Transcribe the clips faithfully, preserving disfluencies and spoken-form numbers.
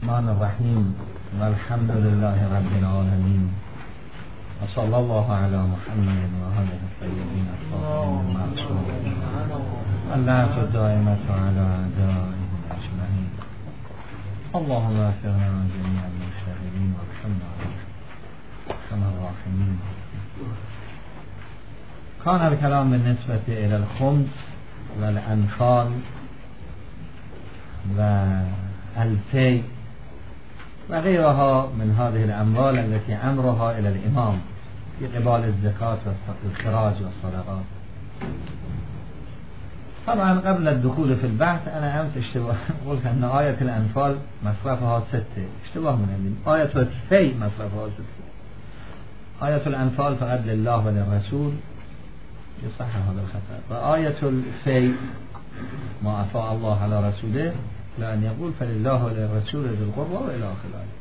الرحمن الرحیم والحمد لله رب العالمین و صلی الله علی محمد و آله الطیبین الطاهرین المعصومین اللعنة الدائمة علی اعدائهم اجمعین. اللهم وفقنا جميع المشتغلین وارحمنا ارحم الراحمین. كان الكلام بالنسبة إلى الخمس والأنفال والفي وغيرها من هذه الأموال التي أمرها إلى الإمام في قبال الزكاة والخراج والصدقات. طبعا قبل الدخول في البحث أنا أمس اشتباه قلت أن آية الأنفال مصرفها ستة، اشتباه من عندي. آية الفي مصرفها ستة. آية الأنفال فقط لله وللرسول يصح هذا الخطأ، وآية الفي ما أفاء الله على رسوله لأن يقول فلله وللرسول ذي القربى وإلى آخر الآية.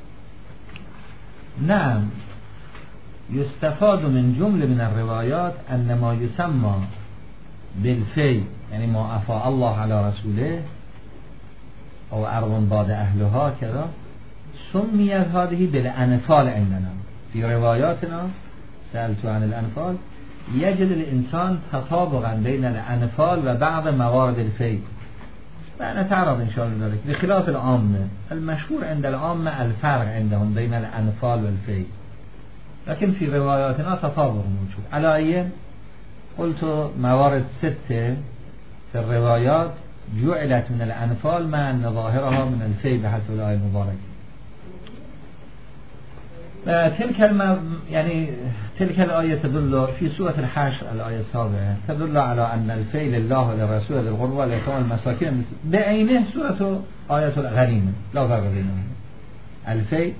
نعم، يستفاد من جملة من الروايات أن ما يسمى بالفي يعني ما أفاء الله على رسوله أو أرض بعد أهلها كذا سميت هذه بالأنفال عندنا. في رواياتنا سألت عن الأنفال يجد الإنسان تطابقا بين الأنفال وبعض موارد الفي، ونتعرض إن شاء الله ذلك. بخلاف العامة المشهور عند العامة الفرق عندهم بين الأنفال والفي، لكن في رواياتنا تطابق موجود. على أي قلت موارد ستة في الروايات جعلت من الأنفال مع أن ظاهرها من الفي بحسب الآية المباركة. تلك الم... يعني تلك الآية تدل في سورة الحشر الآية السابعة تدل على أن الفي لله وللرسول ذي القربى واليتامى والمساكين بعينه سورة آية الغنيمة لا فرق بينهم الفي.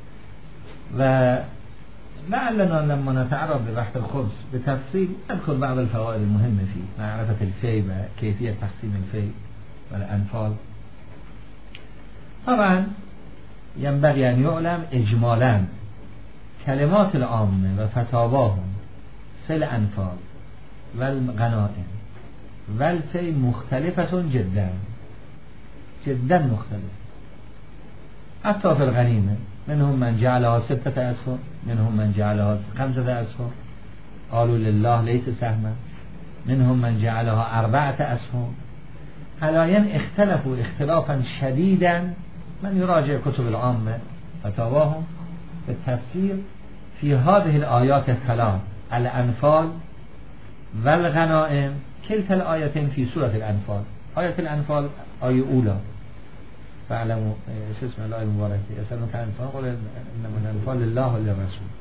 ولعلنا لما نتعرض لبحث الخبز بتفصيل نذكر بعض الفوائد المهمة فيه، معرفة الفي وكيفية تقسيم الفي والأنفال. طبعا ينبغي أن يعلم إجمالا كلمات العامة وفتاواهم في الأنفال والغنائم والفي مختلفة جدا جدا مختلفة. حتى في الغنيمة منهم من جعلها ستة أسهم، منهم من جعلها خمسة أسهم قالوا لله ليس سهما، منهم من جعلها أربعة أسهم. حاليا اختلفوا اختلافا شديدا. من يراجع كتب العامة فتاواهم بالتفسير في هذه الآيات الثلاث الأنفال والغنائم، كلتا الآيتين في سورة الأنفال. آية الأنفال آية أولى فاعلموا شو اسم الآية المباركة يسألونك عن الأنفال قل إنما الأنفال لله وللرسول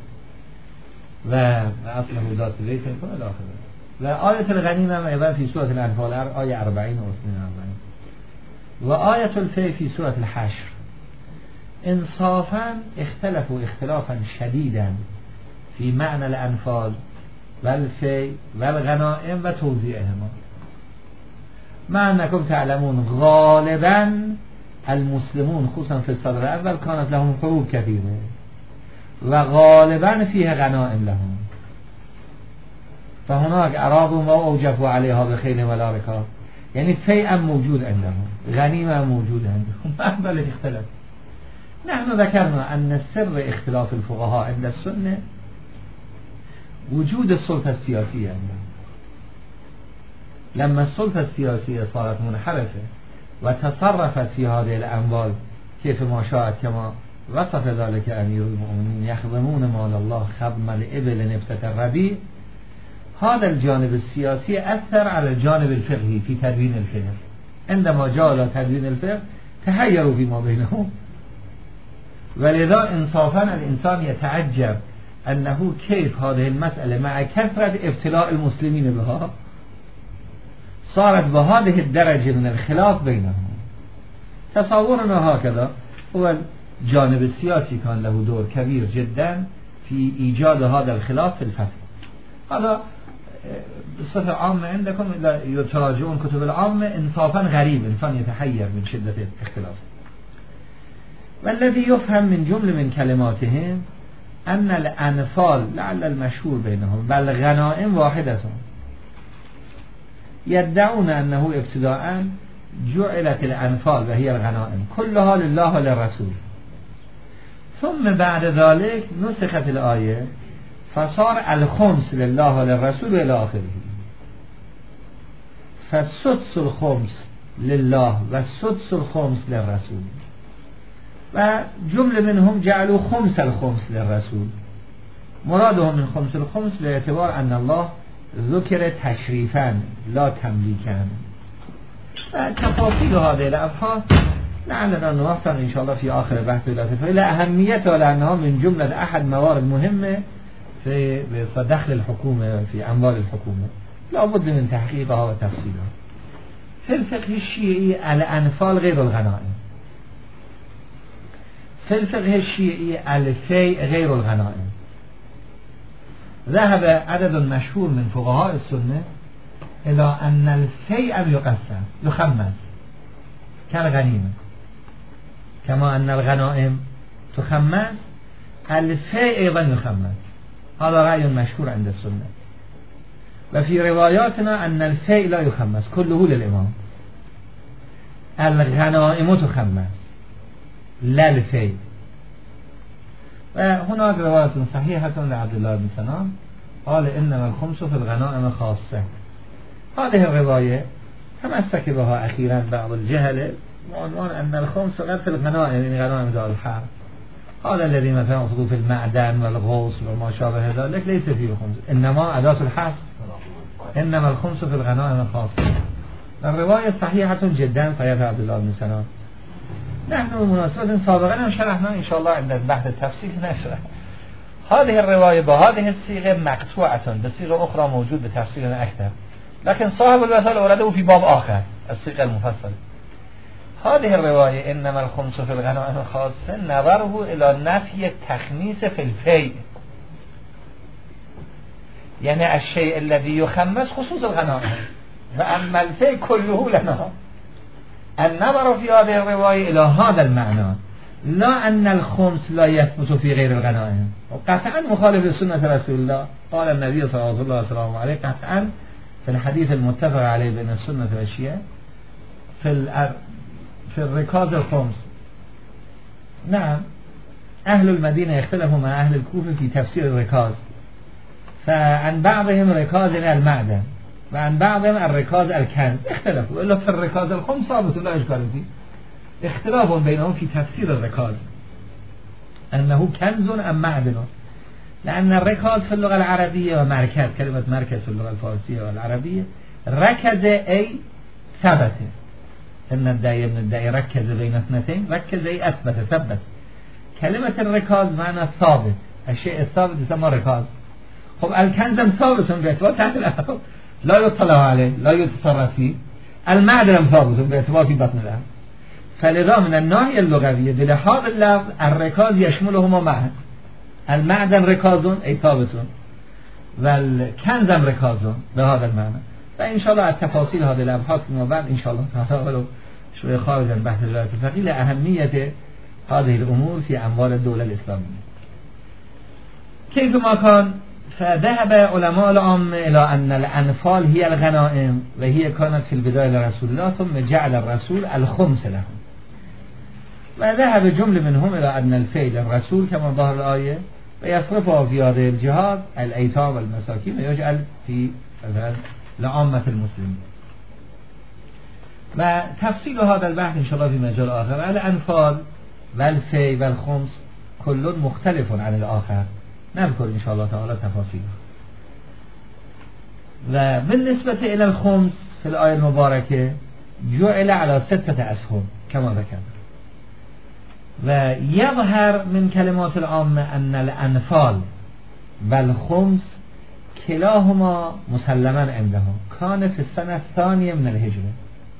وأصله ذات البيت إلى آخره. وآية الغنيمة أيضا في سورة الأنفال آية أربعين و اثنين وأربعين. وآية الفي في سورة الحشر. انصافا اختلفوا اختلافا شديدا في معنى الأنفال والفي والغنائم وتوزيعهما، مع أنكم تعلمون غالبا المسلمون خصوصا في الصدر الأول كانت لهم حروب كثيرة وغالبا فيها غنائم لهم، فهناك أرادوا ما أوجفوا عليها بخيل ولا ركاب، يعني فيئا موجود عندهم، غنيمة موجود عندهم، ما الذي اختلف. نحن ذكرنا أن سر اختلاف الفقهاء عند السنة وجود السلطة السياسية عندهم. لما السلطة السياسية صارت منحرفة وتصرفت في هذه الأموال كيف ما شاءت كما وصف ذلك أمير المؤمنين يخدمون مال الله خدم الإبل نبتة الربيع، هذا الجانب السياسي أثر على الجانب الفقهي في تدوين الفقه. عندما جاء إلى تدوين الفقه تحيروا فيما بينهم، ولذا انصافا الإنسان يتعجب أنه كيف هذه المسألة مع كثرة ابتلاء المسلمين بها صارت بهذه الدرجة من الخلاف بينهم. تصورنا هكذا هو الجانب السياسي كان له دور كبير جدا في إيجاد هذا الخلاف في الفتوى. هذا بصفة عامة عندكم إذا يتراجعون كتب العامة انصافا غريب، إنسان يتحير من شدة الاختلاف. والذي يفهم من جملة من كلماتهم أن الأنفال لعل المشهور بينهم بل غنائم واحدة، يدعون أنه ابتداء جعلت الانفال و هي الغنائم كلها لله و للرسول ثم بعد ذلك نسخت الآية فصار الخمس لله و للرسول الى آخره فالسدس الخمس لله و سدس الخمس للرسول و جمله منهم جعلوا خمس الخمس للرسول مرادهم من خمس الخمس باعتبار ان الله ذکر تشریفا لا تملیکا و تفاصیل هذه الابحاث لعلنا نوفق ان شاء الله في آخر بحث اللطيفة لأهميتها لأنها من جملة احد موارد مهمة في دخل الحكومة في اموال الحكومة لا بد من تحقيقها وتفصيلها. في الفقه الشيعي الانفال غير الغنائم، في الفقه الشيعي الفيء غير الغنائم. ذهب عدد مشهور من فقهاء السنة إلى أن الفيء يقسم يخمس كالغنيمة كما أن الغنائم تخمس الفيء أيضا يخمس. هذا رأي مشهور عند السنة. وفي رواياتنا أن الفيء لا يخمس كله للإمام، الغنائم تخمس لا الفيء. وهناك رواية صحيحة لعبد الله بن سلام قال إنما الخمس في الغنائم خاصة. هذه الرواية تمسك بها أخيرا بعض الجهل بعنوان أن الخمس غير في الغنائم يعني غنائم دار الحرب. هذا الذي مثلا أخذوا في المعدن والغوص وما شابه ذلك ليس فيه خمس، إنما أداة الحصر إنما الخمس في الغنائم خاصة. الرواية صحيحة جدا صحيحة عبد الله بن سلام. نحن بمناسبة سابقا شرحنا إن شاء الله عند بحث التفصيل نشرح هذه الرواية بهذه الصيغة مقطوعة بصيغة أخرى موجود بتفصيل أكثر، لكن صاحب الوسائل أورده في باب آخر الصيغة المفصلة. هذه الرواية إنما الخمس في الغنائم خاصة نظره إلى نفي التخميس في الفيء، يعني الشيء الذي يخمس خصوص الغنائم وأما الفيء كله لنا. النظر في هذه الرواية إلى هذا المعنى، لا أن الخمس لا يثبت في غير الغنائم، وقطعا مخالف لسنة رسول الله. قال النبي صلى الله عليه وسلم عليه قطعا في الحديث المتفق عليه بين السنة والشيعة في الأر... في الركاز الخمس. نعم أهل المدينة يختلفوا مع أهل الكوفة في تفسير الركاز، فعن بعضهم ركاز المعدن وعن بعضهم الركاز الكنز اختلفوا، إلا في الركاز الخمس ثابت لا إشكال فيه. اختلاف بينهم في تفسير الركاز أنه كنز أم معدن، لأن الركاز في اللغة العربية ومركز كلمة مركز في اللغة الفارسية والعربية ركز أي ثبت، إن الداعي من الداعي ركز بين اثنتين ركز أي أثبت ثبت. كلمة الركاز معنى ثابت، الشيء الثابت يسمى ركاز. خب الكنز ثابت باعتبار تحت الأرض لا يطلع عليه لا يتصرف فيه، المعدن ثابت باعتبار في بطن الأرض. فلذا من الناحية اللغوية بلحاظ اللفظ الركاز يشملهما معا، المعدن ركاز أي ثابت والكنز ركاز بهذا المعنى. فإن شاء الله التفاصيل هذه الأبحاث فيما بعد إن شاء الله تعالى ولو شوية خارج عن بحث الرواية الفقهية لأهمية هذه الأمور في أموال الدولة الإسلامية. كيفما كان فذهب علماء العامة إلى أن الأنفال هي الغنائم وهي كانت في البداية لرسول الله، ثم جعل الرسول الخمس لهم. وذهب جمل منهم إلى أن الفيء للرسول كما ظهر الآية ويصرفها في هذه الجهاد الأيتام والمساكين ويجعل في لعامة المسلمين. وتفصيل هذا البحث إن شاء الله في مجال آخر. الأنفال والفيء والخمس كل مختلف عن الآخر، نذكر إن شاء الله تعالى تفاصيله. وبالنسبة إلى الخمس في الآية المباركة جعل على ستة أسهم كما ذكرنا. ويظهر من كلمات العامة أن الأنفال والخمس كلاهما مسلما عندهم كان في السنة الثانية من الهجرة.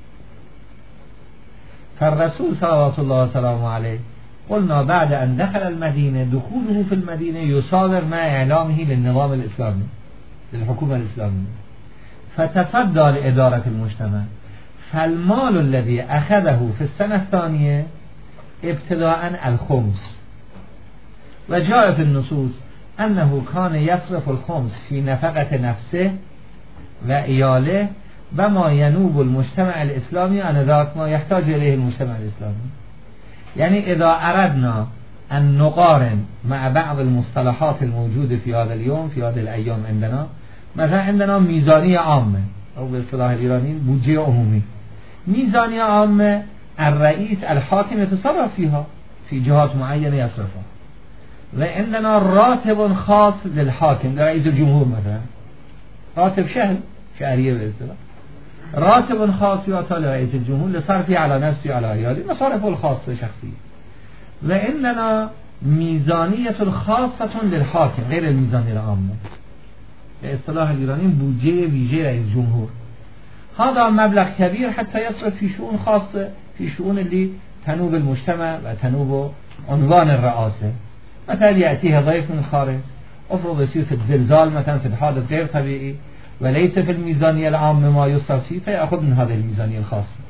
فالرسول صلى الله عليه وسلم عليه قلنا بعد أن دخل المدينة دخوله في المدينة يصادر مع إعلامه للنظام الإسلامي للحكومة الإسلامية، فتصدى لإدارة المجتمع. فالمال الذي أخذه في السنة الثانية ابتداء الخمس، وجاء في النصوص أنه كان يصرف الخمس في نفقة نفسه وإياله و ما ینوب المجتمع الاسلامی عن ذات ما یحتاج الیه المجتمع الاسلامی. یعنی اذا اردنا ان نقارن مع بعض المصطلحات الموجوده في هذا اليوم في هذه الايام عندنا، مثلا عندنا میزانی عامه او به اصطلاح ایرانی بودجه عمومی. میزانی عامه الرئیس الحاکم يتصرف فيها في جهات معينه يصرفها، و عندنا راتب خاص للحاكم لرئيس الجمهور، مثلا راتب شهر شهريه به اصطلاح، راتب خاص يعطى لرئيس الجمهور لصرفه على نفسه على عياله مصارف الخاصه شخصيه. و عندنا میزانیه خاصه للحاكم غير الميزانيه العامه، به اصطلاح الإيراني بودجه ویژه رئيس الجمهور. هذا مبلغ كبير حتى يصرف في شؤون خاصة، في شؤون اللي تنوب المجتمع وتنوب عنوان الرئاسة. مثلا يأتيها ضيف من الخارج، افرض يصير في الزلزال مثلا في حادث غير طبيعي وليس في الميزانية العامة ما يصرف فيه فيأخذ من هذه الميزانية الخاصة.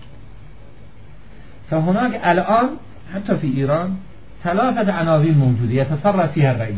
فهناك الآن حتى في إيران ثلاثة عناوين موجودة يتصرف فيها الرئيس،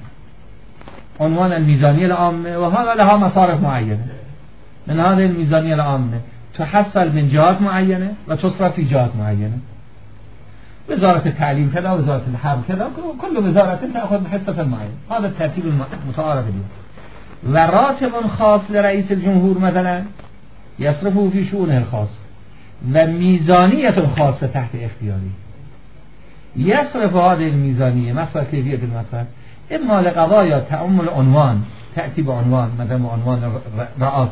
عنوان الميزانية العامة، وهذا لها مصارف معينة. من هذه الميزانية العامة تحصل من جهات معينة وتصرف في جهات معينة. وزارة التعليم كذا، وزارة الحرب كذا، كل وزارة تأخذ حصة معينة. هذا الترتيب المتعارف اليوم. وراتب خاص لرئيس الجمهور مثلا يصرفه في شؤونه الخاصة، وميزانية خاصة تحت اختياره يصرف هذه الميزانية مثلا كيفية المصرف اما لقضايا تأمل عنوان تأتي بعنوان مثلا عنوان رئاسة،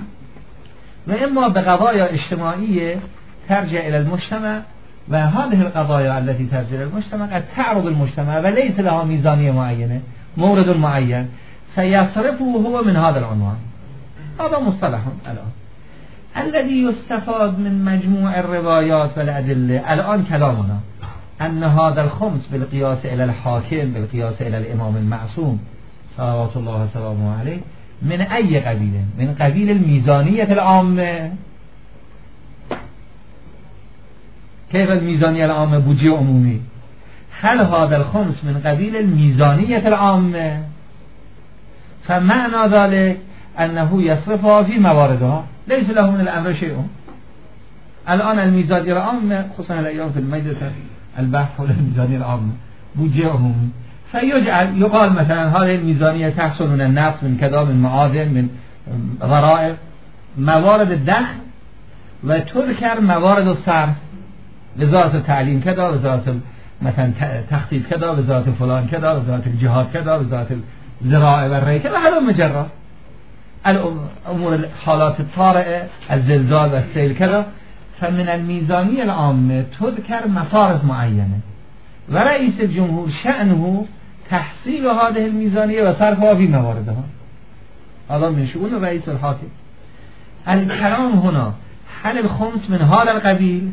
وإما بقضايا اجتماعية ترجع إلى المجتمع، وهذه القضايا التي ترجع إلى المجتمع قد تعرض المجتمع وليس لها ميزانية معينة مورد معين فيصرفه هو من هذا العنوان. هذا مصطلح الآن الذي يستفاد من مجموع الروايات والأدلة. الآن كلامنا أن هذا الخمس بالقياس إلى الحاكم بالقياس إلى الإمام المعصوم صلوات الله وسلامه عليه من أي قبيل؟ من قبيل الميزانية العامة. كيف الميزانية العامة بودجه عمومي؟ هل هذا الخمس من قبيل الميزانية العامة؟ فمعنى ذلك أنه يصرفها في مواردها ليس له من الأمر شيء. الآن الميزانية العامة خصوصا الأيام في الميدة البحث حول الميزانية العامة بودجه عمومي، فيجعل يقال مثلا هذه الميزانية تحصل من النفط من كذا من معادن من ضرائب موارد الدخل، وتذكر موارد الصرف وزارة التعليم كذا، وزارة مثلا تخطيط كذا، وزارة فلان كذا، وزارة الجهاد كذا، وزارة الزراعة والري كذا. هذا مجرد الأمور الحالات الطارئة الزلزال والسيل كذا. فمن الميزانية العامة تذكر مصارف معينة، ورئيس الجمهور شأنه تحصيل هذه الميزانية وصرفها في مواردها. هذا من شؤون الرئيس الحاكم. الكلام هنا هل الخمس من هذا القبيل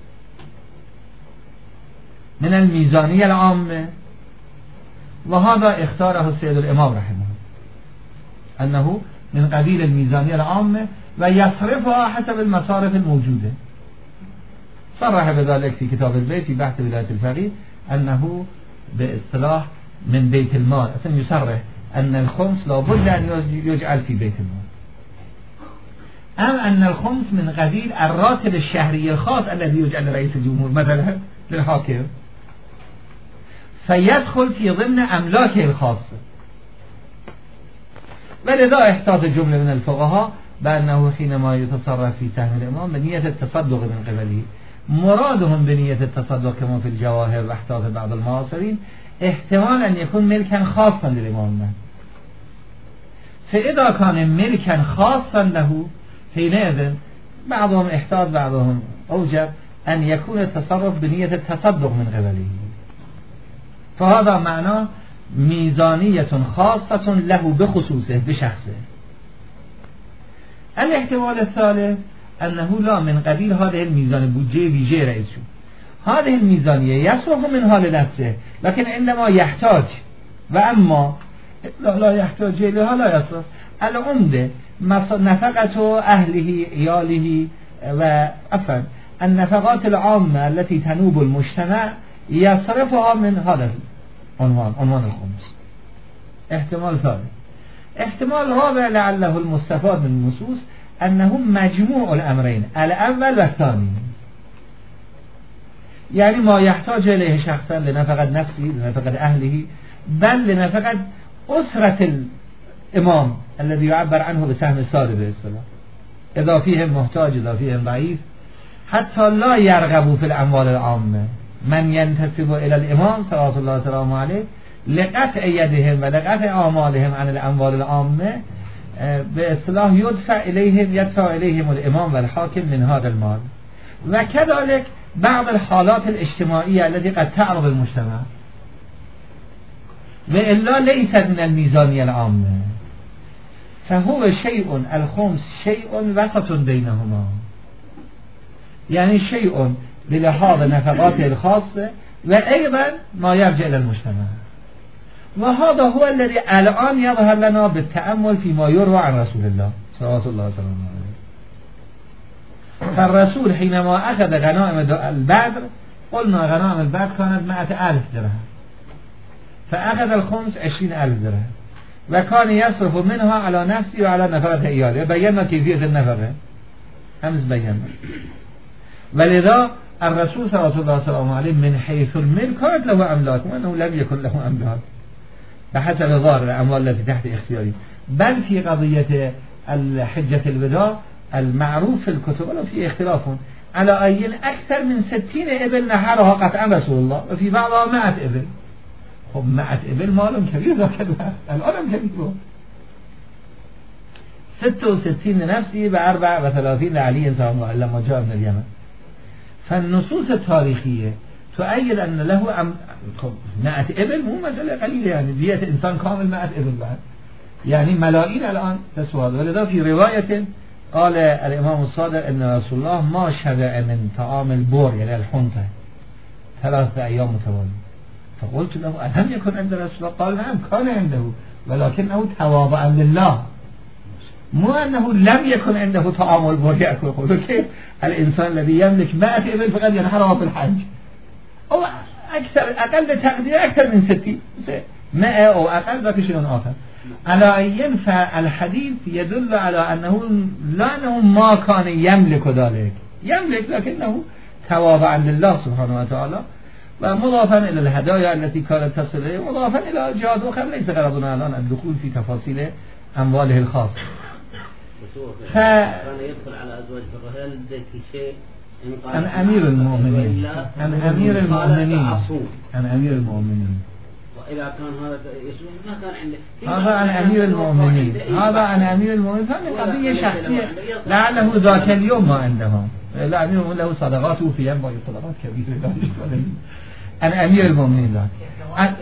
من الميزانية العامة؟ وهذا اختاره السيد الإمام رحمه الله أنه من قبيل الميزانية العامة ويصرفها حسب المصارف الموجودة. صرح بذلك في كتاب البيت في بحث ولاية الفقيه أنه باصطلاح من بيت المال، أصلا يصرح أن الخمس لابد أن يجعل في بيت المال، أم أن الخمس من قبيل الراتب الشهري الخاص الذي يجعل لرئيس الجمهور مثلا للحاكم فيدخل في ضمن أملاكه الخاصة. ولذا احتاط جملة من الفقهاء بأنه حينما يتصرف في سهم الإمام بنية التصدق من قبله، مرادهم بنية التصدق كما في الجواهر واحتاط بعض المعاصرين احتمال أن يكون ملكا خاصا للإمام، فإذا كان ملكا خاصا له حينئذ بعضهم احتاط بعضهم أوجب أن يكون التصرف بنية التصدق من قبله. فهذا معناه ميزانية خاصة له بخصوصه بشخصه. الاحتمال الثالث أنه لا من قبيل هذه الميزان بودجه ویژه رئيس شو هذه الميزانية يصرف منها لنفسه، لكن عندما يحتاج وأما لا, لا يحتاج لها لا يصرف. العمدة نفقة أهله عياله وأفن النفقات العامة التي تنوب المجتمع يصرفها من هذا عنوان عنوان الخمس. احتمال ثالث. احتمال رابع لعله المستفاد من النصوص انه مجموع الامرین الاول و الثانی، یعنی ما یحتاج الیه شخصا لنفقت نفسی لنفقت اهلی بل لنفقت اسرة الامام الذي يعبر عنه بسهم الصادق به اصطلاح اذا فيهم محتاج اذا فيهم ضعیف حتی لا یرغبوا فی الاموال العامه من ينتسب الى الامام صلوات الله سلامه علیه لقطع یدهم و لقطع اعمالهم عن الاموال العامه به اصطلاح یدفع الیهم یدفع الیهم الامام و الحاکم من هذا المال و كذلك بعض الحالات الاجتماعية التي قد تعرض المجتمع وإلا ليست من الميزانية العامة فهو شيء الخمس شيء وسط بينهما، يعني شيء بلحاظ نفقاته الخاصة وأيضا ما يرجع إلى المجتمع، وهذا هو الذي الآن يظهر لنا بالتأمل فيما يروى عن رسول الله صلوات الله وسلامه عليه. فالرسول حينما أخذ غنائم البدر قلنا غنائم البدر كانت مئة ألف درهم فأخذ الخمس عشرين ألف درهم وكان يصرف منها على نفسه وعلى نفقة إياله. بينا كيفية النفقة أمس بينا، ولذا الرسول صلى الله عليه وسلم عليه من حيث الملك كانت له أملاك وأنه لم يكن له أملاك بحسب ظاهر الأموال التي تحت اختياري، بل في قضية الحجة الوداع المعروف في الكتب ولا في اختلاف على أين أكثر من ستين إبل نحرها قطعا رسول الله وفي بعضها مئة إبل. خب مئة إبل مال كبير ذاك الآن كبير ستة وستين لنفسه بأربع وثلاثين لعلي سلام لما جاء من اليمن. فالنصوص التاريخية تؤيد أن له أم... مئة إبل مو مسألة قليلة، يعني دية إنسان كامل مئة إبل بعد يعني ملايين الآن تسوى. ولذا في رواية قال الإمام الصادق أن رسول الله ما شبع من طعام البور يعني الحنطة ثلاثة أيام متوالية. فقلت له ألم يكن عند رسول الله؟ قال نعم كان عنده ولكنه تواضعا لله، مو أنه لم يكن عنده طعام البور يأكل. يقول كيف الإنسان الذي يملك مائة إبل فقد ينحرها في الحج أو أكثر أقل تقدير أكثر من ستين مائة أو أقل ذاك شيء آخر. على أين فالحديث يدل على أنه لا أنه ما كان يملك ذلك، يملك لكنه تواضعا لله سبحانه وتعالى ومضافا إلى الهدايا التي كانت تصل إليه مضافا إلى جهات أخرى ليس غرضنا الآن الدخول في تفاصيل أمواله الخاصة. ف... كان يدخل على أزواج هل ذلك شيء عن أمير المؤمنين عن أمير المؤمنين عن أمير المؤمنين وإذا كان هذا يسوع ما كان عنده هذا عن أمير المؤمنين هذا عن أمير المؤمنين فهذه قضية شخصية لعله ذاك اليوم ما عندهم لا أمير له صدقات وفي يوم باقي صدقات كبيرة عن أمير المؤمنين لا عن...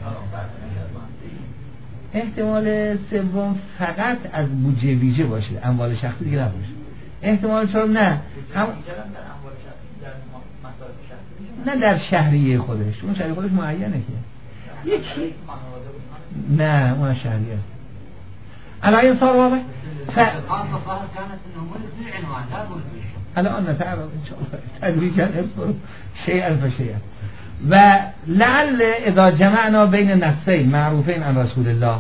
احتمال سوم فقط از بودجه ویژه باشه اموال شخصی دیگه نباشه. احتمال چون نه هم... نه در شهریه خودش اون شهریه خودش معینه که یکی نه اون شهریه است الان صار واضح ف... الان نتعرض ان شاء الله تدريجا اصبر شيئا فشيئا. ولعل اذا جمعنا بين نصين معروفين عن رسول الله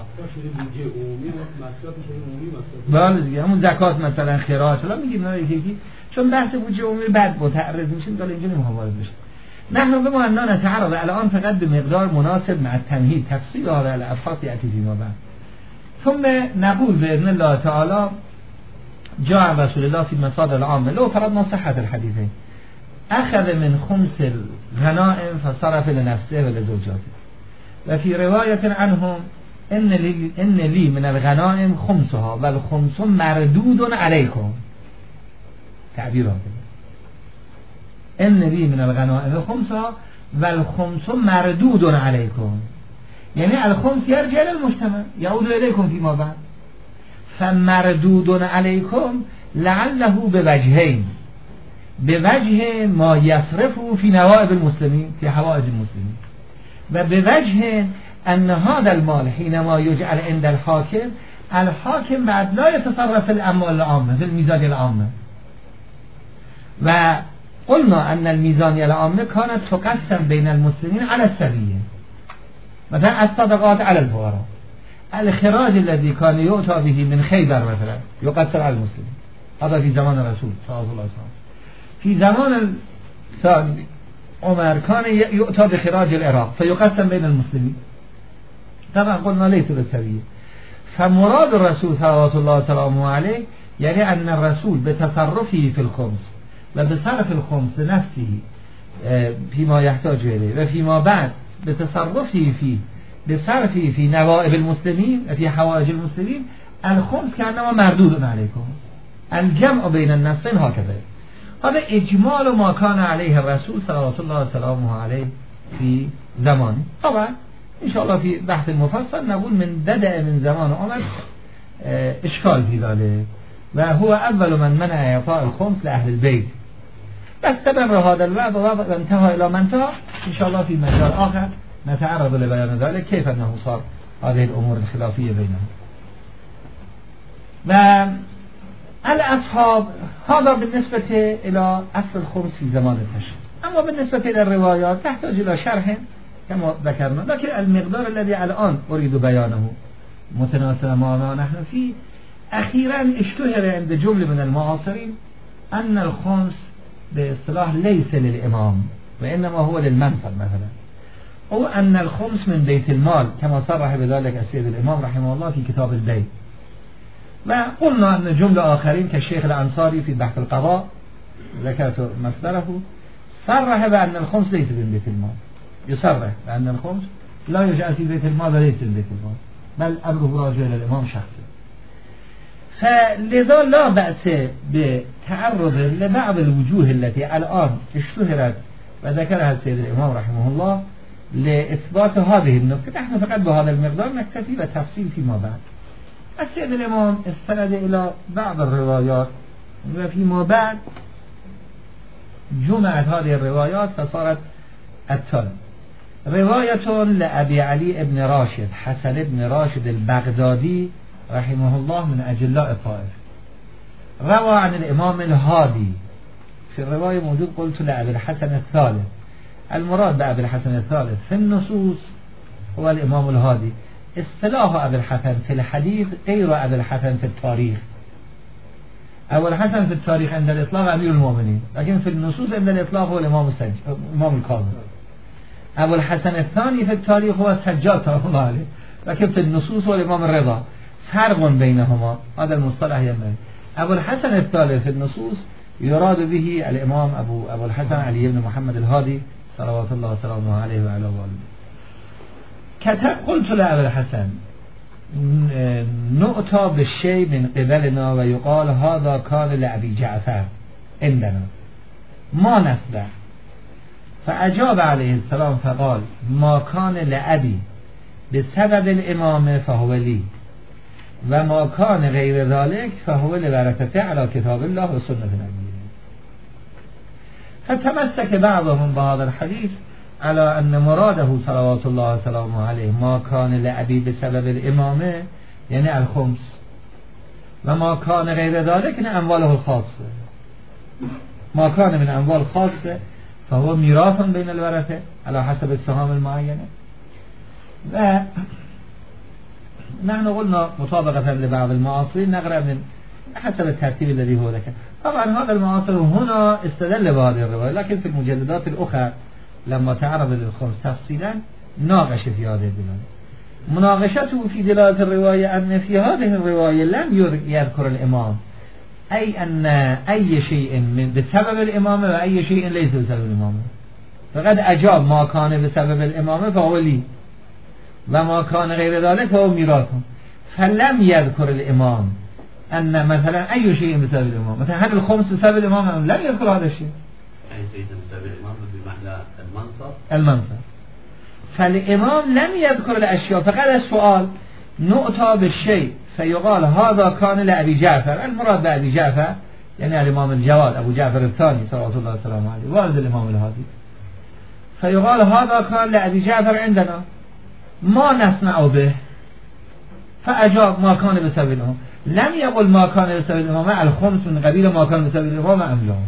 بله دیگه همون زکات مثلا خراج حالا میگیم نه یکی چون بحث بودجه عمومی بعد متعرض میشیم داره اینجوری محاوره بشه. نحن بما اننا نتعرض الان فقط بمقدار مناسب مع التمهيد تفصيل هذا الابحاث ياتي فيما بعد. ثم نقول باذن الله تعالى جاء رسول الله في المصادر العامه لو فرضنا صحه الحديثين أخذ من خمس الغنائم فصرف لنفسه ولزوجاته. وفي رواية عنهم إن لي, إن لي من الغنائم خمسها والخمس مردود عليكم تعبير هذا إن لي من الغنائم خمسها والخمس مردود عليكم يعني الخمس يرجع إلى المجتمع يعود إليكم فيما بعد. فمردود عليكم لعله بوجهين بوجه ما يصرفه في نوائب المسلمين في حوائج المسلمين وبوجه أن هذا المال حينما يجعل عند الحاكم الحاكم بعد لا يتصرف في الأموال العامة في الميزانية العامة. وقلنا أن الميزانية العامة كانت تقسم بين المسلمين على السبيل مثلا الصدقات على الفقراء الخراج الذي كان يؤتى به من خيبر مثلا يقسم على المسلمين هذا في زمان الرسول صلى الله عليه وسلم. في زمان الثاني عمر كان يؤتى بخراج العراق فيقسم بين المسلمين، طبعا قلنا ليس بالسوية. فمراد الرسول صلى الله وسلامه عليه يعني أن الرسول بتصرفه في الخمس وبصرف الخمس لنفسه فيما يحتاج إليه وفيما بعد بتصرفه فيه بصرفه في نوائب المسلمين وفي حوائج المسلمين، الخمس كأنما مردود عليكم. الجمع بين النصين هكذا. هذا إجمال ما كان عليه الرسول صلى الله وسلامه عليه في زمانه. طبعا إن شاء الله في بحث المفصل نقول من بدأ من زمان عمر إشكال في ذلك، وهو أول من منع إعطاء الخمس لأهل البيت، استمر هذا الوضع وانتهى إلى منتهى. إن شاء الله في مجال آخر نتعرض لبيان ذلك كيف أنه صار هذه الأمور الخلافية بينهم. والأصحاب هذا بالنسبة إلى أصل الخمس في زمان التشريع. أما بالنسبة إلى الروايات تحتاج إلى شرح كما ذكرنا، لكن المقدار الذي الآن أريد بيانه متناسب مع ما نحن فيه. أخيرا اشتهر عند جملة من المعاصرين أن الخمس باصطلاح ليس للإمام وإنما هو للمنصب مثلا، أو أن الخمس من بيت المال كما صرح بذلك السيد الإمام رحمه الله في كتاب البيت. وقلنا أن جملة آخرين كالشيخ الأنصاري في بحث القضاء ذكرت مصدره صرح بأن الخمس ليس من بيت المال، يصرح بأن الخمس لا يجعل في بيت المال وليس من بيت المال، بل أمره راجع إلى الإمام شخصي. فلذا لا بأس بتعرض لبعض الوجوه التي الآن اشتهرت وذكرها السيد الإمام رحمه الله لإثبات هذه النقطة. نحن فقط بهذا المقدار نكتفي بالتفصيل فيما بعد. السيد الإمام استند إلى بعض الروايات وفيما بعد جمعت هذه الروايات فصارت التالي: رواية لأبي علي ابن راشد حسن ابن راشد البغدادي رحمه الله من أجلاء الطائف، روى عن الإمام الهادي. في الرواية موجود قلت لأبي الحسن الثالث، المراد بأبي الحسن الثالث في النصوص هو الإمام الهادي. اصطلاح أبي الحسن في الحديث غير أبي الحسن في التاريخ. أبو الحسن في التاريخ عند الإطلاق أمير المؤمنين، لكن في النصوص عند الإطلاق هو الإمام السج... الإمام الكاظم. أبو الحسن الثاني في التاريخ هو السجاد رحمه الله عليه، لكن في النصوص هو الإمام الرضا. فرق بينهما، هذا المصطلح ينبغي. أبو الحسن الثالث في النصوص يراد به الإمام أبو أبو الحسن علي بن محمد الهادي صلوات الله وسلامه عليه وعلى والده. كتب قلت لأبي الحسن: نؤتى بالشيء من قبلنا ويقال هذا كان لأبي جعفر عندنا ما نسبه. فأجاب عليه السلام فقال: ما كان لأبي بسبب الإمام فهو لي، وما كان غير ذلك فهو لورثته على كتاب الله وسنة نبيه. فتمسك بعضهم بهذا الحديث على أن مراده صلوات الله وسلامه عليه ما كان لأبي بسبب الإمامة يعني الخمس، وما كان غير ذلك من أمواله الخاصة. ما كان من أموال خاصة فهو ميراث بين الورثة على حسب السهام المعينة. و نحن قلنا مطابقة لبعض المعاصرين نقرأ من حسب الترتيب الذي هو ذكر. طبعا هذا المعاصر هنا استدل بهذه الرواية، لكن في المجلدات الأخرى لما تعرض للخمس تفصيلا ناقش في هذه الدلالة. مناقشته في دلالة الرواية أن في هذه الرواية لم يذكر الإمام، أي أن أي شيء من بسبب الإمامة وأي شيء ليس بسبب الإمامة، فقد أجاب ما كان بسبب الإمامة فهو لي، وما كان غير ذلك فهو ميراثه. فلم يذكر الإمام أن مثلا أي شيء بسبب الإمام، مثلا هل الخمس بسبب الإمام؟ لم يذكر هذا الشيء. أي شيء بسبب الإمام بمعنى المنصب. المنصب. فالإمام لم يذكر الأشياء، فقد السؤال نؤتى بالشيء فيقال هذا كان لأبي جعفر، المراد بأبي جعفر يعني الإمام الجواد أبو جعفر الثاني صلى الله عليه وسلم عليه والد الإمام الهادي، فيقال هذا كان لأبي جعفر عندنا ما نصنع به. فأجاب ما كان بسبب الإمام، لم يقل ما كان بسبب الإمام الخمس من قبيل ما كان بسبب الإمام أملهم،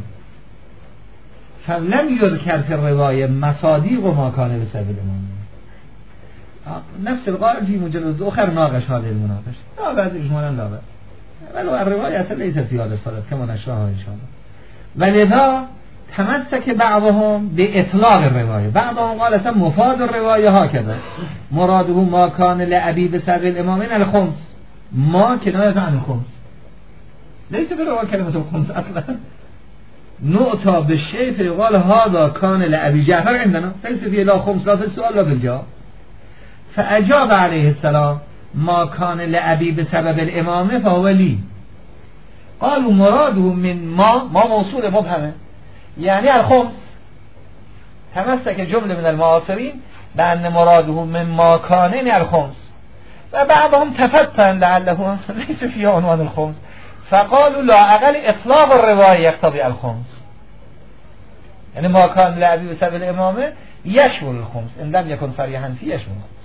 فلم يذكر في الرواية مصاديق ما كان بسبب الإمام. نفس القائل في مجلد آخر ناقش هذه المناقشة، لا بعد إجمالا لا بعد. ولو الرواية ليست في هذا الصدد كما نشرحها إن شاء الله. ولذا تمسك بعضهم بإطلاق الرواية، بعضهم قال أسا مفاد الرواية هكذا مراده ما كان لأبي بسبب الإمامين الخمس، ما كناية عن الخمس، ليس في الرواية كلمة الخمس أصلا، نؤتى بالشيء فيقال هذا كان لأبي جعفر عندنا، ليس فيه لا خمس لا في السؤال لا في الجواب. فأجاب عليه السلام ما كان لأبي بسبب الإمامة فهو لي. قالوا مراده من ما ما موصول مبهمه يعني الخمس. تمسك جملة من المعاصرين بأن مراده من ما كان يعني الخمس، وبعضهم تفتن لعله ليس فيه عنوان الخمس، فقالوا لا أقل إطلاق الرواية يقتضي الخمس، يعني ما كان لأبي بسبب الإمامة يشمل الخمس إن لم يكن صريحا فيه يشمل الخمس.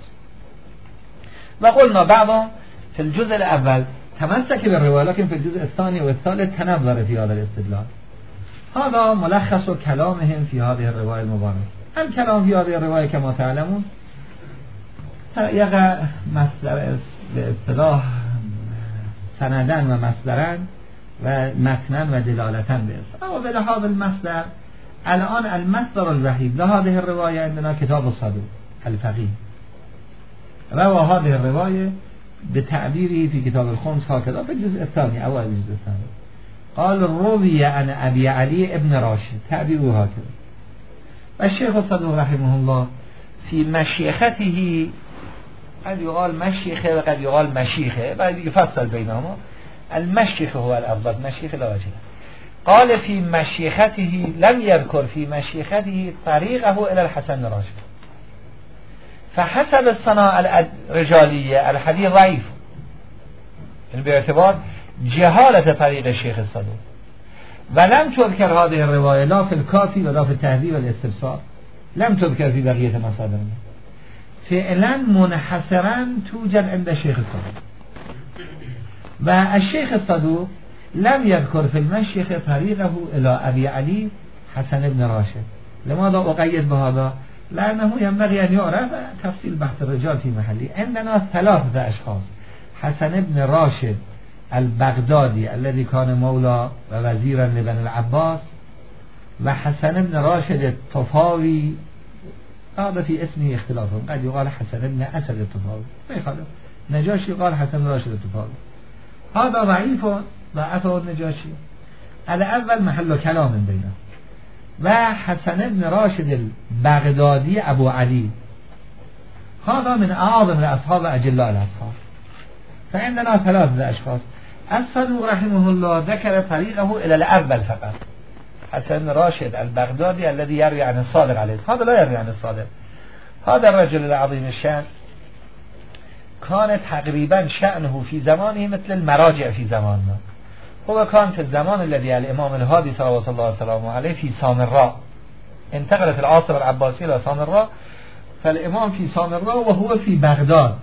وقلنا بعضهم في الجزء الأول تمسك بالرواية، لكن في الجزء الثاني والثالث تنظر في هذا الاستدلال. هذا ملخص كلامهم في هذه الرواية المباركة. الكلام في هذه الرواية كما تعلمون يقع مصدر باصطلاح سنداً و مصدراً و متناً و دلالتاً بإصطلاح. و بلحاظ المصدر الآن المصدر الوحيد لهذه الرواية عندنا كتاب الصدوق الفقيه، روى هذه الرواية بتعبيره في كتاب الخمس هكذا في الجزء الثاني أول الجزء الثاني قال روي عن أبي علي ابن راشد، تعبيره هكذا. والشيخ الصدوق رحمه الله في مشيخته قد يقال مشيخه وقد يقال مشيخه، بعد يفصل بينهما. المشيخ هو الأفضل، مشيخ لا وجه. قال في مشيخته لم يذكر في مشيخته طريقه إلى الحسن راشد، فحسب الصناعة الرجالية الحديث ضعيف باعتبار جهالة طريق الشيخ الصدوق. ولم تذكر هذه الرواية لا في الكافي ولا في التهذيب والاستبصار، لم تذكر في بقية مصادرنا، فعلا منحصرا توجد عند الشيخ الصدوق. والشيخ الصدوق لم يذكر في المشيخ طريقه إلى أبي علي حسن بن راشد. لماذا أقيد بهذا؟ لأنه ينبغي أن يعرف تفصيل بحث الرجال في محلي. عندنا ثلاثة أشخاص: حسن بن راشد البغدادي الذي كان مولى ووزيرا لبن العباس، وحسن بن راشد الطفاوي، هذا في اسمه اختلاف، قد يقال حسن بن أسد الطفاوي ما يخالف، نجاشي قال حسن بن راشد الطفاوي، هذا ضعيف ضعفه النجاشي. الأول محل كلام بينه. وحسن بن راشد البغدادي أبو علي، هذا من أعظم الأصحاب أجلاء الأصحاب. فعندنا ثلاثة أشخاص. الصدوق رحمه الله ذكر طريقه إلى الأول فقط، حسن بن راشد البغدادي الذي يروي عن الصادق عليه، هذا لا يروي عن الصادق. هذا الرجل العظيم الشأن كان تقريبا شأنه في زمانه مثل المراجع في زماننا. هو كان في الزمان الذي الإمام الهادي صلوات الله وسلامه عليه في سامراء، انتقل في العصر العباسي إلى سامراء، فالإمام في سامراء وهو في بغداد.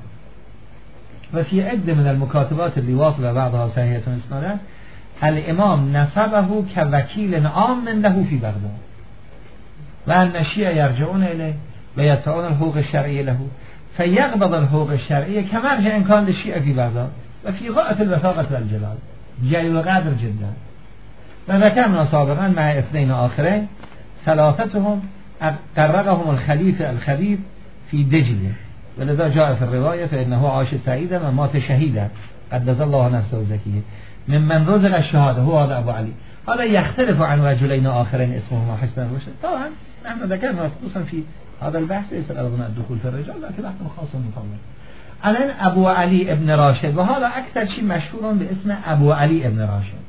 وفي عدة من المكاتبات اللي واصلة بعضها صحيحة اسنادا الإمام نسبه كوكيل عام له في بغداد، وأن الشيعة يرجعون إليه ويدفعون الحقوق الشرعية له، فيقبض الحقوق الشرعية كمرجع إن كان للشيعة في بغداد، وفي غاية الوثاقة والجلال، جليل القدر جدا. وذكرنا سابقا مع اثنين آخرين ثلاثتهم قررهم الخليفة الخبيب في دجلة، ولذا جاء في الرواية فإنه عاش سعيدا ومات شهيدا قدس الله نفسه زكية ممن رزق الشهادة، هو هذا أبو علي. هذا يختلف عن رجلين آخرين اسمهما حسن الرشد. طبعا نحن ذكرنا خصوصا في هذا البحث ليس الأغنى الدخول في الرجال، لكن بحث خاص مطلق. الآن أبو علي ابن راشد، وهذا أكثر شيء مشهور باسم أبو علي ابن راشد،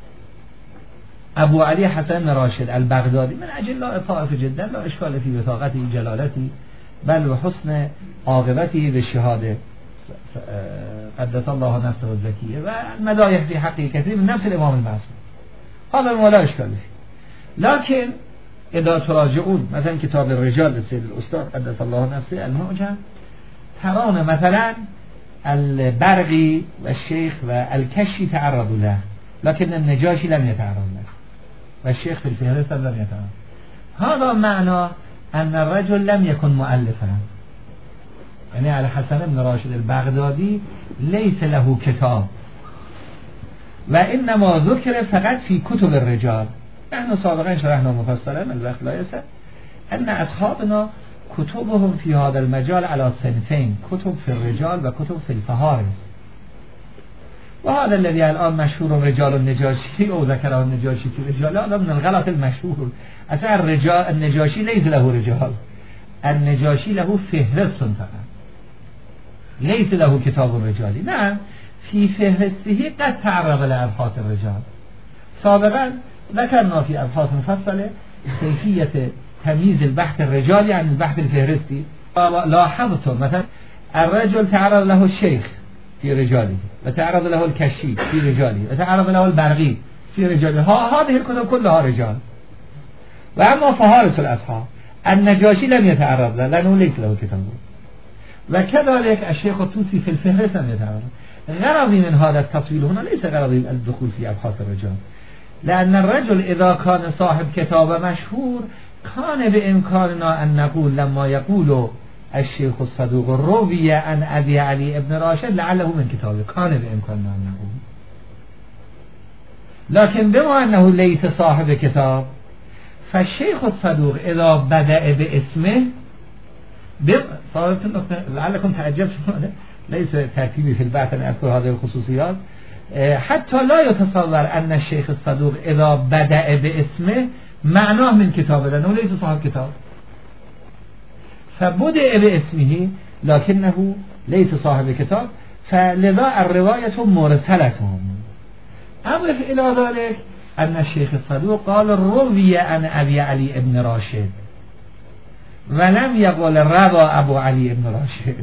أبو علي حسن بن راشد البغدادي، من أجل طائف جدا، لا إشكال في وثاقته جلالته بل وحسن عاقبته بالشهادة قدس الله نفسه الزكية، والمدايح في حقه كثير من نفس الإمام المعصوم، هذا ما لا إشكال فيه. لكن إذا تراجعون مثلا كتاب الرجال للسيد الأستاذ قدس الله نفسه المعجم، ترون مثلا البرغي والشيخ والكشي تعرضوا له، لكن النجاشي لم يتعرض له، والشيخ في الفهرست لم يتعرض. هذا معنى أن الرجل لم يكن مؤلفا، يعني على حسن بن راشد البغدادي ليس له كتاب، و انما ذکر فقط فی کتب الرجال. نحن سابقا شرحنا مفصلا الوقت لا يسع ان اصحابنا کتبهم فی هذا المجال على صنفین، کتب فی الرجال و کتب فی الفهارس. و هذا الذي الان مشهور رجال النجاشی او ذکره النجاشی فی رجال، هذا من الغلط المشهور. اصلا الرجال النجاشی ليس له رجال، النجاشی له فهرست فقط، ليس له کتاب الرجالی. نه، فی فهرسته قد تعرض لابحاث الرجال. سابقا ذكرنا في ابحاث مفصله كيفيه تمييز البحث الرجالي عن البحث الفهرستي. لاحظتم مثلا الرجل تعرض له الشيخ في رجاله، وتعرض له الكشي في رجاله، وتعرض له البرغي في رجاله. هذه الكتب كلها رجال. واما فهارس الاصحاب النجاشي لم يتعرض له لانه ليس له كتاب، وكذلك الشيخ الطوسي في الفهرست لم يتعرض. غرضي من هذا التطويل هنا ليس غرضي الدخول في ابحاث الرجال، لأن الرجل إذا كان صاحب كتاب مشهور كان بإمكاننا أن نقول لما يقول الشيخ الصدوق الروي عن أبي علي ابن راشد لعله من كتابه، كان بإمكاننا أن نقول. لكن بما أنه ليس صاحب كتاب فالشيخ الصدوق إذا بدأ باسمه صارت النقطة لعلكم تعجبتم، ليس ترتيبي في البحث أن أذكر هذه الخصوصيات، حتى لا يتصور أن الشيخ الصدوق إذا بدأ باسمه معناه من كتابه لأنه ليس صاحب كتاب، فبدأ باسمه لكنه ليس صاحب كتاب، فلذا الرواية مرسلة. أضف إلى ذلك أن الشيخ الصدوق قال روي عن أبي علي ابن راشد ولم يقل روى أبو علي ابن راشد.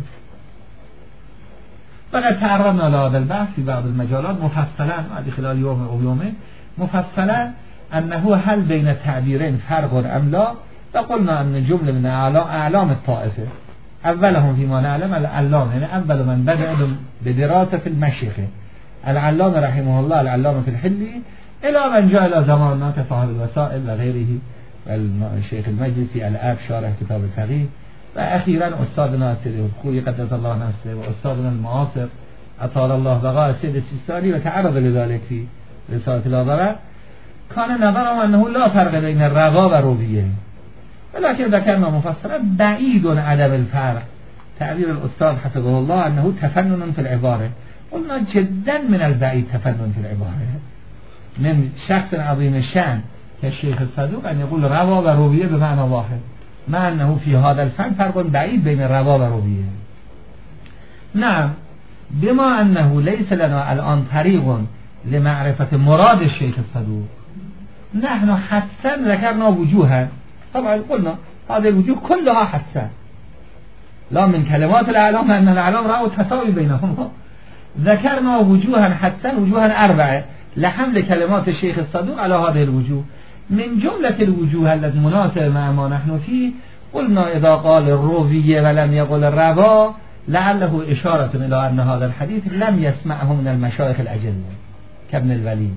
وقد تعرضنا لهذا البحث في بعض المجالات مفصلا بعد خلال يوم أو يومين مفصلا أنه هل بين التعبيرين فرق أم لا، وقلنا أن جملة من أعلام الطائفة أولهم فيما نعلم العلام، يعني أول من بدأ بدراسة المشيخة العلام رحمه الله العلامة الحلي، إلى من جاء إلى زماننا كصاحب الوسائل وغيره، والشيخ المجلسي الآب شارح كتاب الفقيه، وأخيرا أستاذنا السيد الخوي قدس الله نفسه، وأستاذنا المعاصر أطال الله بقاء السيد السيستاني، وتعرض لذلك في رسالة الأضواء. كان نظرهم أنه لا فرق بين الروا والروية، ولكن ذكرنا مفصلا بعيد عدم الفرق. تعبير الأستاذ حفظه الله أنه تفنن في العبارة، قلنا جدا من البعيد تفنن في العبارة من شخص عظيم الشأن كالشيخ الصدوق أن يقول روا وروية بمعنى واحد، مع أنه في هذا الفن فرق بعيد بين الروا وروية. نعم، بما أنه ليس لنا الآن طريق لمعرفة مراد الشيخ الصدوق، نحن حدثا ذكرنا وجوها، طبعا قلنا هذه الوجوه كلها حدثا، لا من كلمات الأعلام أن الأعلام رأوا تساوي بينهما، ذكرنا وجوها حدثا وجوها أربعة لحمل كلمات الشيخ الصدوق على هذه الوجوه. من جملة الوجوه التي مناسبة مع ما نحن فيه قلنا إذا قال الروي ولم يقل الروا لعله إشارة إلى أن هذا الحديث لم يسمعه من المشايخ الأجل كابن الوليد،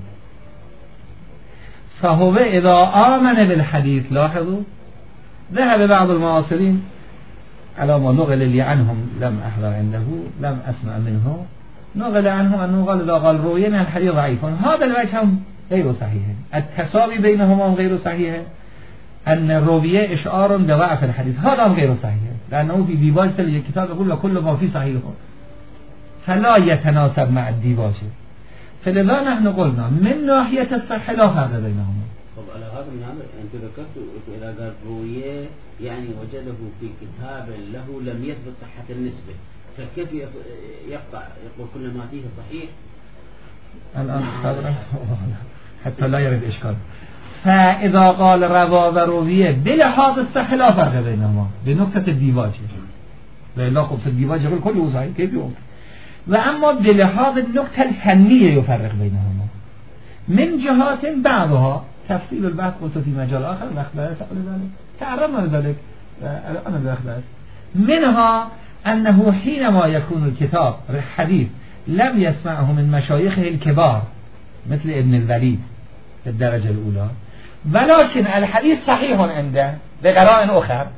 فهو إذا آمن بالحديث. لاحظوا ذهب بعض المعاصرين على ما نقل لي عنهم، لم أحضر عنده لم أسمع منه، نقل عنه أنه قال إذا قال روينا الحديث ضعيف. هذا الوجه غير صحيح، التساوي بينهما غير صحيح، أن الروية إشعار بضعف الحديث هذا غير صحيح، لأنه في ديباج الكتاب يقول كل ما في صحيح فلا يتناسب مع الديباج، فلذا نحن قلنا من ناحية الصحة لا فرق بينهما. طب على هذا النحو أنت ذكرت إذا قال روية يعني وجده في كتاب له لم يثبت صحة النسبة، فكيف يقطع يقول كل ما فيه صحيح؟ الآن حتى لا يرد إشكال. فإذا قال روا وروية بلحاظ الصحة لا فرق بينهما بنقطة الديباج، لا خب في الديباج يقول كله صحيح كيف يقول، وأما بلحاظ النقطة الفنية يفرق بينهما من جهات بعضها تفصيل البحث قلت في مجال آخر الأخبار تقول ذلك تعرضنا لذلك الآن الأخبار، منها أنه حينما يكون الكتاب حديث لم يسمعه من مشايخه الكبار مثل ابن الوليد في الدرجة الأولى، ولكن الحديث صحيح عنده بقرائن أخرى،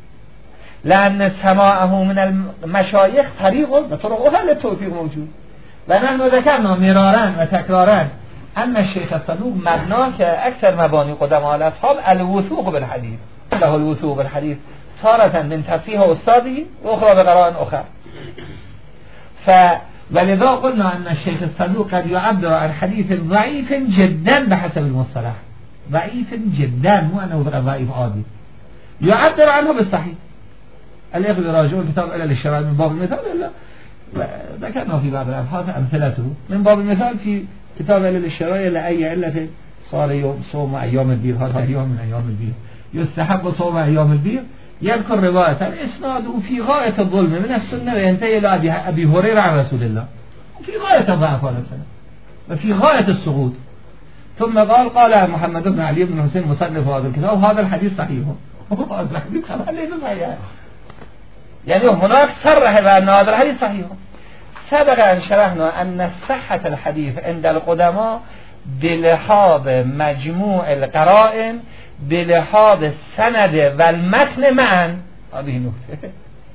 لأن سماعه من المشايخ طريق بطرق أخرى للتوفيق موجود، و نحن ذکرنا مرارا و تکرارا ان الشیخ الصدوق مبنا که اکثر مبانی قدماء الاصحاب الوثوق بالحدیث له الوثوق بالحدیث تارة من تصحیح استاده و اخرى بقراء اخر. ف ولذا قلنا ان الشيخ الصدوق قد يعبر عن حديث ضعيف جدا بحسب المصطلح، ضعيف جدا مو انه ضعيف عادي، يعبر عنه بالصحيح. الاخوة يراجعون كتاب علل الشرائع من باب المثال، الا ذكرنا في بعض الابحاث امثلته من باب المثال في كتاب علل الشرائع لاي علة صار يوم صوم ايام البيض، هذا ايام من ايام البيض يستحب صوم ايام البيض، يذكر رواية اسناده في غاية الظلم من السنة وينتهي إلى أبي هريرة عن رسول الله، في غاية الضعف هذا السنة وفي غاية السقوط. ثم قال قال محمد بن علي بن حسين مصنف هذا الكتاب وهذا الحديث صحيح. هذا الحديث صحيح، يعني هناك صرح بأن هذا الحديث صحيح. سبق أن شرحنا أن صحة الحديث عند القدماء بلحاظ مجموع القرائن بلحاظ السند والمتن معا، هذه نکته.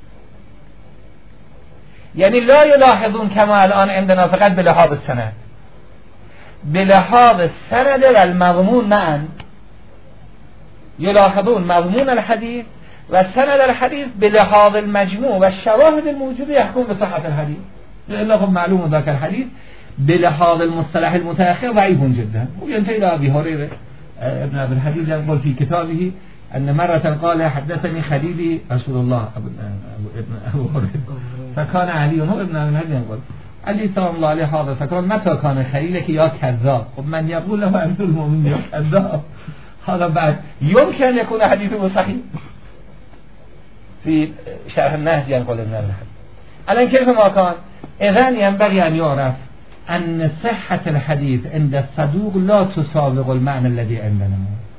يعني لا يلاحظون كما الآن عندنا فقط بلحاظ السند، بلحاظ السند والمضمون معا، يلاحظون مضمون الحديث وسند الحديث بلحاظ المجموع والشواهد الموجودة يحكم بصحة الحديث. لأنه معلوم ذاك الحديث بلحاظ المصطلح المتأخر ضعيف جدا، وينتهي إلى أبي هريرة ابن أبي الحديث يقول في كتابه أن مرة قال حدثني خليلي رسول الله ابن أبو هريرة، فكان علي هو ابن أبي الحديث يقول علي سلام الله عليه هذا، فكان متى كان خليلك يا كذاب، ومن يقول له أمير المؤمنين يا كذاب، هذا بعد يمكن أن يكون حديثه صحيح في شرح النهج ينقل ابن أبي الحديث. الآن كيف ما كان إذن ينبغي أن يعرف أن صحة الحديث عند الصدوق لا تسابق المعنى الذي عندنا،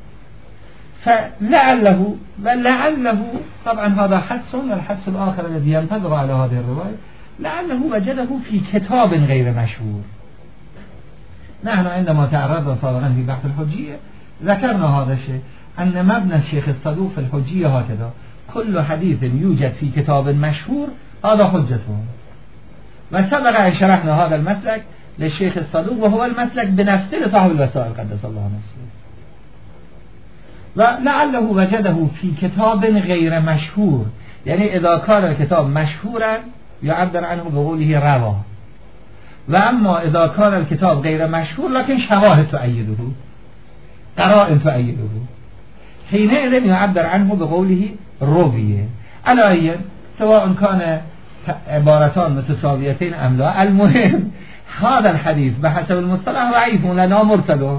فلعله ولعله طبعا هذا حدث، والحدث الآخر الذي ينتظر على هذه الرواية لعله وجده في كتاب غير مشهور. نحن عندما تعرضنا سابقا في بحث الحجية ذكرنا هذا الشيء، أن مبنى الشيخ الصدوق في الحجية هكذا: كل حديث يوجد في كتاب مشهور هذا حجته. وسبق أن شرحنا هذا المسلك للشيخ الصدوق وهو المسلك بنفسه لصاحب الوسائل قدس الله نفسه، ولعله وجده في كتاب غير مشهور، يعني إذا كان الكتاب مشهورا يعبر عنه بقوله روا، وأما إذا كان الكتاب غير مشهور لكن شواهد تؤيده قرائن تؤيده حينئذ يعبر عنه بقوله روية. على سواء كان عبارتان متساويتين أم لا، المهم هذا الحديث بحسب المصطلح ضعيف لنا مرسل،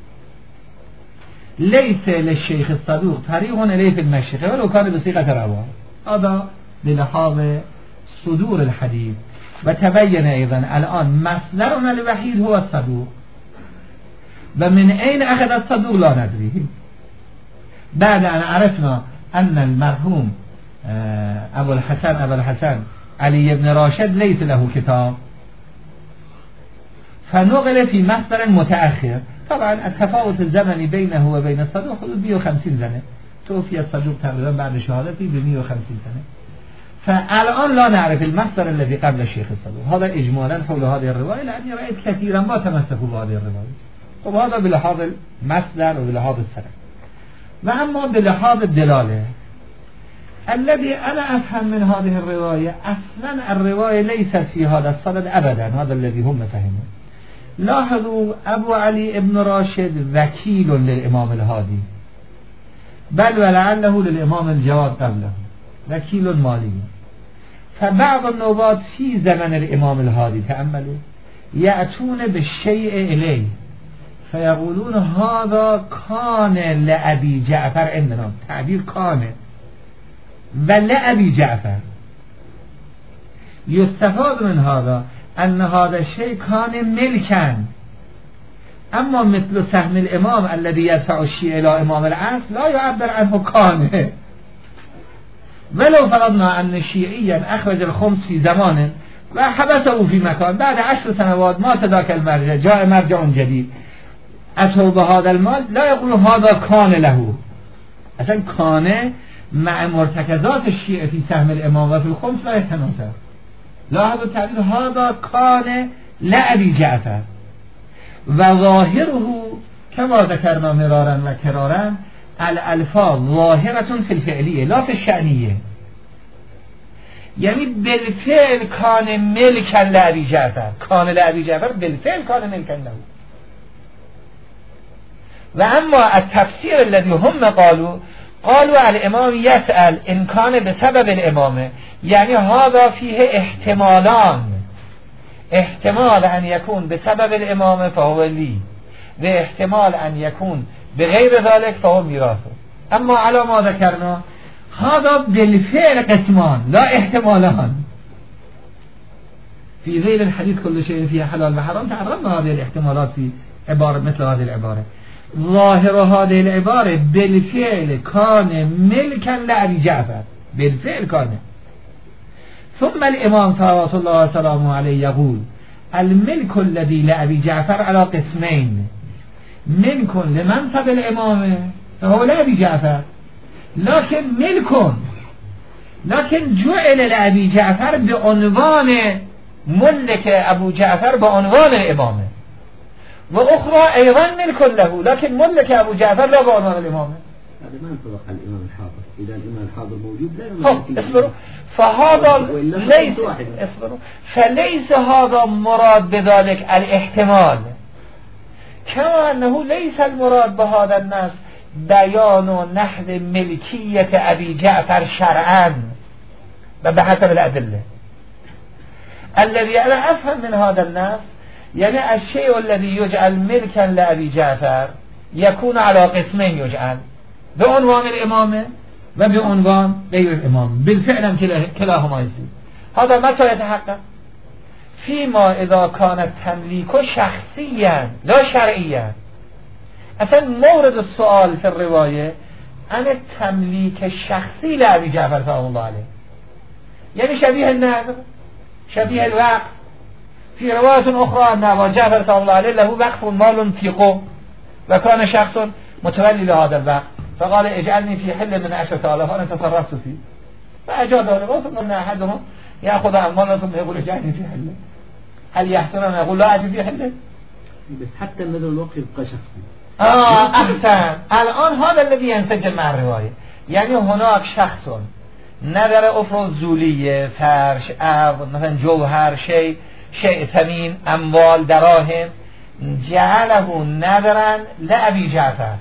ليس للشيخ الصدوق طريق إليه في المشيخة ولو كان بصيغة روا. هذا للحاظ صدور الحديث. وتبين أيضا الآن مصدرنا الوحيد هو الصدوق، ومن أين أخذ الصدوق لا ندري. بعد أن عرفنا أن المرحوم أبو الحسن أبو الحسن علي بن راشد ليس له كتاب، فنقل في مصدر متأخر. طبعا التفاوت الزمني بينه وبين الصدوق حدود مئة وخمسين سنة، توفي الصدوق تقريبا بعد شهادته ب مئة وخمسين سنة. فالآن لا نعرف المصدر الذي قبل الشيخ الصدوق. هذا إجمالا حول هذه الرواية، لأني رأيت كثيرا ما تمسكوا بهذه الرواية. طب هذا بلحاظ المصدر وبلحاظ السند. وأما بلحاظ الدلالة الذي أنا أفهم من هذه الرواية، أصلا الرواية ليست في هذا الصدد أبدا، هذا الذي هم فهموا. لاحظوا أبو علي ابن راشد وكيل للإمام الهادي، بل ولعله للإمام الجواد قبله، وكيل مالي. فبعض النوبات في زمن الإمام الهادي تأملوا يأتون بالشيء إليه فيقولون هذا كان لأبي جعفر، عندنا تعبير كان ولأبي جعفر. يستفاد من هذا أن هذا الشيء كان ملكا، أما مثل سهم الإمام الذي يدفع الشيء إلى إمام العصر لا يعبر عنه كان. ولو فرضنا أن شيعيا أخرج الخمس في زمان وحبسه في مكان، بعد عشر سنوات مات ذاك المرجع، جاء مرجع جديد، أتوا بهذا المال لا يقول هذا كان له. أصلا كان مع مرتكزات الشيعة في سهم الإمام وفي الخمس لا يتناسب. لاحظوا التعبير هذا كان لأبي جعفر و ظاهره كما ذكرنا مرارا و کرارا الالفاظ ظاهرة في الفعلیه لا في الشأنیه، یعنی بالفعل کان ملکا لأبی جعفر، کان لأبی جعفر بالفعل کان ملکا له. و اما التفسیر الذي هم قالوا قالوا الامام يسأل ان كان بسبب الامامه، یعنی هذا فيه احتمالان، احتمال ان يكون بسبب الامامه فهو لي و احتمال ان يكون بغیر ذلك فهو میراثه. اما على ما ذكرنا هذا بالفعل قسمان لا احتمالان. في ذيل الحديث كل شيء فيه حلال وحرام تعرضنا هذه الاحتمالات في عبارة مثل هذه العبارة. ظاهر هذه العبارة بالفعل كان ملكا لأبي جعفر، بالفعل كان. ثم الإمام صلى الله عليه وسلم عليه يقول الملك الذي لأبي جعفر على قسمين، ملك لمنصب الإمامة فهو لأبي جعفر، لكن ملك لكن جعل لأبي جعفر بعنوان ملك أبو جعفر بعنوان الإمامة، وأخرى أيضا ملك له لكن ملك أبو جعفر لا بعنوان الإمامة. هذا ما ينطبق على الإمام الحاضر، إذا الإمام الحاضر موجود لا يمكن. اصبروا، فهذا ليس اصبروا فليس هذا مراد بذلك الاحتمال، كما أنه ليس المراد بهذا الناس بيان نحو ملكية أبي جعفر شرعا بحسب الأدلة. الذي أنا أفهم من هذا الناس يعني الشيء الذي يجعل ملكا لأبي جعفر يكون على قسمين، يجعل بعنوان الإمامة وبعنوان غير الإمام، بالفعل كلاهما يصير. هذا متى يتحقق؟ فيما إذا كان التمليك شخصيا لا شرعيا. اصلا مورد السؤال في الرواية عن التمليك الشخصي لأبي جعفر سلام الله عليه، يعني شبيه النذر، شبيه الوقف. في رواية أخرى أن أبا جعفر سلام الله عليه له وقف مال فيقه وكان شخص متولي لهذا الوقف، فقال اجعلني في حل من عشرة آلاف أنا تصرفت فيه، فأجاده لغاية ثم أحدهم يأخذ أمواله ثم يقول اجعلني في حله، هل يحترم يقول لا أجي في حله؟ بس حتى النذر الوقف يبقى شخصي. آه أحسن. الآن هذا الذي ينسجم مع الرواية، يعني هناك شخص نذر أفرزولية فرش أرض مثلا جوهر شيء شيء ثمين أموال دراهم، جعله نذرا لأبي جعفر.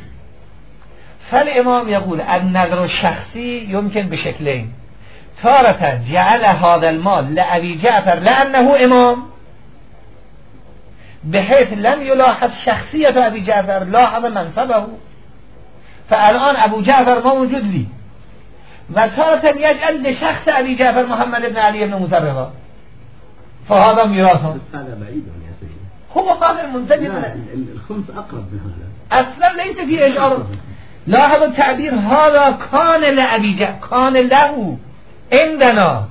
فالإمام يقول النذر الشخصي يمكن بشكلين، تارة جعل هذا المال لأبي جعفر لأنه إمام بحيث لم يلاحظ شخصية أبي جعفر، لاحظ منصبه، فالآن أبو جعفر ما موجود لي، وتارة يجعل لشخص أبي جعفر محمد بن علي بن مسربة، فهذا ميراثه. هذا بعيد يا سيدي، هو قادر منتجب. الخمس أقرب من هذا، أصلا ليس فيه إشارة. لاحظ التعبير هذا كان لأبي جعفر، كان له عندنا،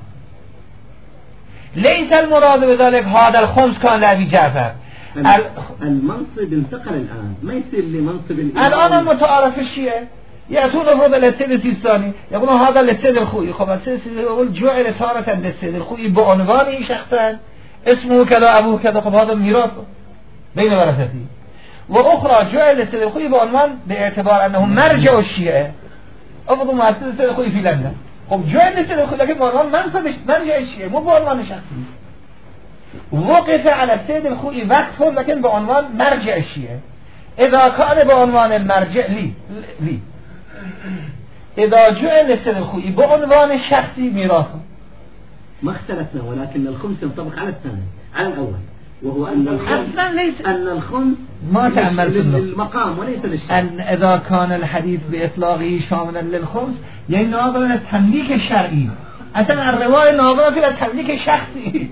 ليس المراد بذلك هذا الخمس كان لأبي جعفر. المنصب انتقل الآن، ما يصير لمنصب الإمام. الآن متعارف الشيعة يأتون هذا للسيد السيستاني يقولون هذا للسيد الخوئي، خب السيد يقول جعل تارة للسيد الخوئي بعنوانه شخصا اسمه كذا أبوه كذا، خب هذا ميراثه بين ورثته. وأخرى جعل للسيد الخوئي بعنوان باعتبار أنه مرجع الشيعة، أفضل مع السيد الخوئي في لندن، خب جعل للسيد الخوئي لكن بعنوان منصب مرجع الشيعة مو بعنوان شخصي. وقف على السيد الخوئي وقفه لكن بعنوان مرجع الشيعة. إذا كان بعنوان المرجع لي لي إذا جعل السيد الخوئي بعنوان الشخصي ميراثه. ما اختلفنا، ولكن الخمس ينطبق على الثاني على الأول، وهو أن الخمس ليس أن الخمس ما تعمل للمقام وليس للشخص. أن إذا كان الحديث بإطلاقه شاملا للخمس يعني ناظر إلى التمليك الشرعي، أصلا الرواية ناظرة إلى التمليك الشخصي.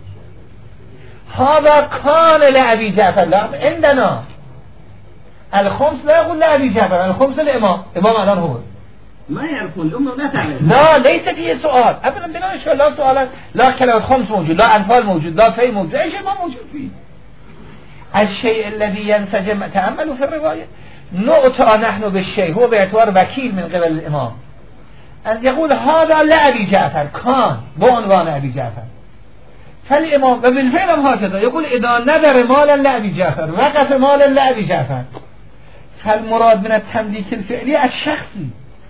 هذا كان لأبي جعفر، لا عندنا الخمس لا يقول لأبي جعفر، الخمس الإمام، إمام الآن هو ما يعرفون الأمة ما تعرف. لا ليس فيه سؤال أبدا بلا إشكال، لا سؤال، لا كلام الخمس موجود، لا أنفال موجود، لا في موجود، أي شيء ما موجود فيه. الشيء الذي ينسجم تأملوا في الرواية، نؤتى نحن بالشيء هو باعتبار وكيل من قبل الإمام أن يقول هذا لأبي جعفر كان بعنوان أبي جعفر، فالإمام وبالفعل هكذا يقول إذا نذر مالا لأبي جعفر وقف مالا لأبي جعفر، فالمراد من التمليك الفعلي الشخصي.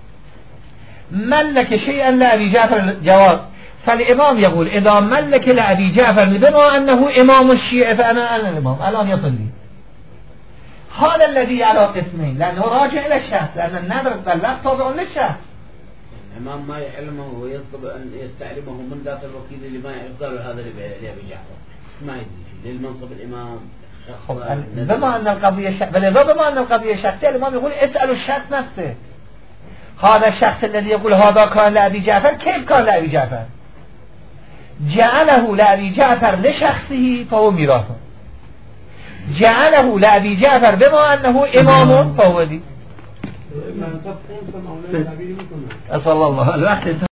ملك شيئا لأبي جعفر جواز، فالإمام يقول إذا ملك لأبي جعفر بما أنه إمام الشيعة فأنا أنا الإمام الآن يصلي. هذا الذي على قسمين، لأنه راجع إلى الشخص، لأن النذر الطلاق تابع للشخص. الإمام ما يعلمه ويطلب أن يستعلمه من ذات الوكيل اللي ما يقدر هذا لأبي جعفر، ما يدري للمنصب الإمام. بما أن القضية شخص، بل بما أن القضية شخصية الإمام يقول اسألوا الشخص نفسه. هذا الشخص الذي يقول هذا كان لأبي جعفر كيف كان لأبي جعفر؟ جعله لأبي جعفر لشخصه فهو ميراثه، جعله لأبي جعفر بما أنه إمام فهو دي. صلى الله عليه وسلم.